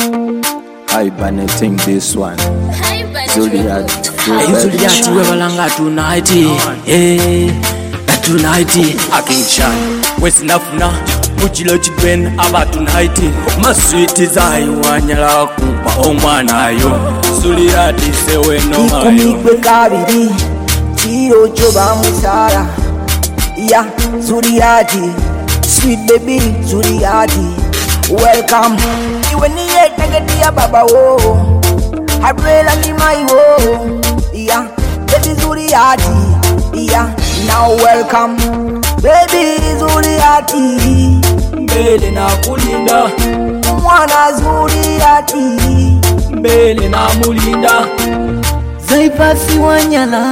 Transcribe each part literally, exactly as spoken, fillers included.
hibernating this one. Zuliat, Zuliat, we balanga tonight. Eh, tonight. Aking Chan, West Nafuna, Uchilo Chipen, Aba tonight. My sweet desire, Wanyala Kupa, Omana yo. Zuliat, say we no more. Kumikwe kabiri, Chiro Choba Musara. Yeah, Zuliati, sweet baby, Zuliati. Welcome. When you get negative, Baba, oh, I pray like my oh, yeah, baby Zuliati, yeah, now welcome, baby Zuliati, Mbele na kulinda, mwana Zuliati, mbele na mulinda, Zaipasi Wanyala,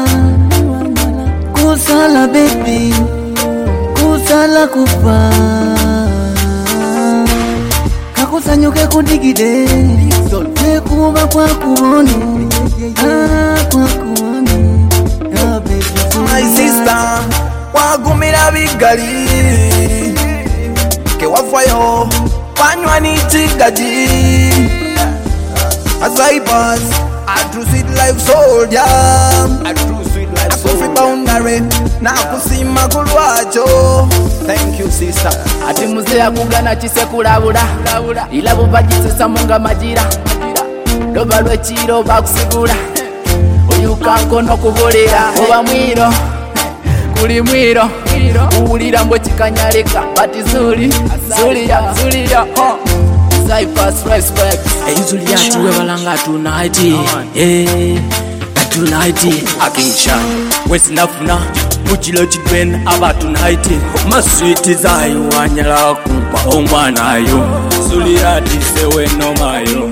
kusala baby, kusala kupa. Kakusanyuke kudigide sote kuba kwa kuone ah kwa kuone ah baby my sister wagumira bigali ke wafayo wanywa ni tigadi as I pass a true sweet life soldier, a true sweet life soldier boundary na kusima kulwacho. Thank you sister. ati muzee akugana chisekulabula ila bubagitesa munga majira loba lwekiro bakusigula oyukanko nokubolera oba mwiro kuli mwiro uwulira mbo kikanyaleka bati zuli zuliya zuliya Cyphers respect. Hey Zuliat, we balanga tonight. Eh, tonight. Aking Chan, West Nafuna, Uchilo Chipen, Aba tonight. My sweet desire, Wanyala Kupa, Omana yo. Zuliat, say we no mayo.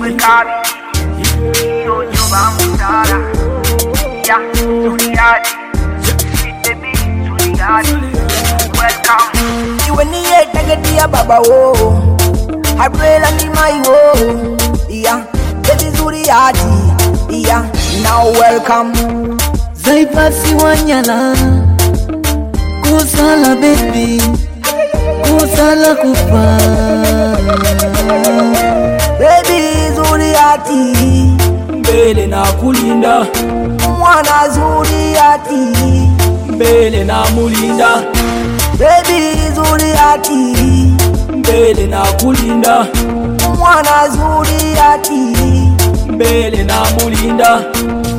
Welcome. When you get negative, Baba, oh, I pray like my oh, yeah, baby Zuliati, yeah, now welcome. Zaipasi Wanyala, kusala baby, kusala kupa. Baby Zuliati, mbele na kulinda, mwana Zuliati, mbele na mulinda, baby Zuliati, mbele na kulinda, mwana Zuliati, mbele na mulinda.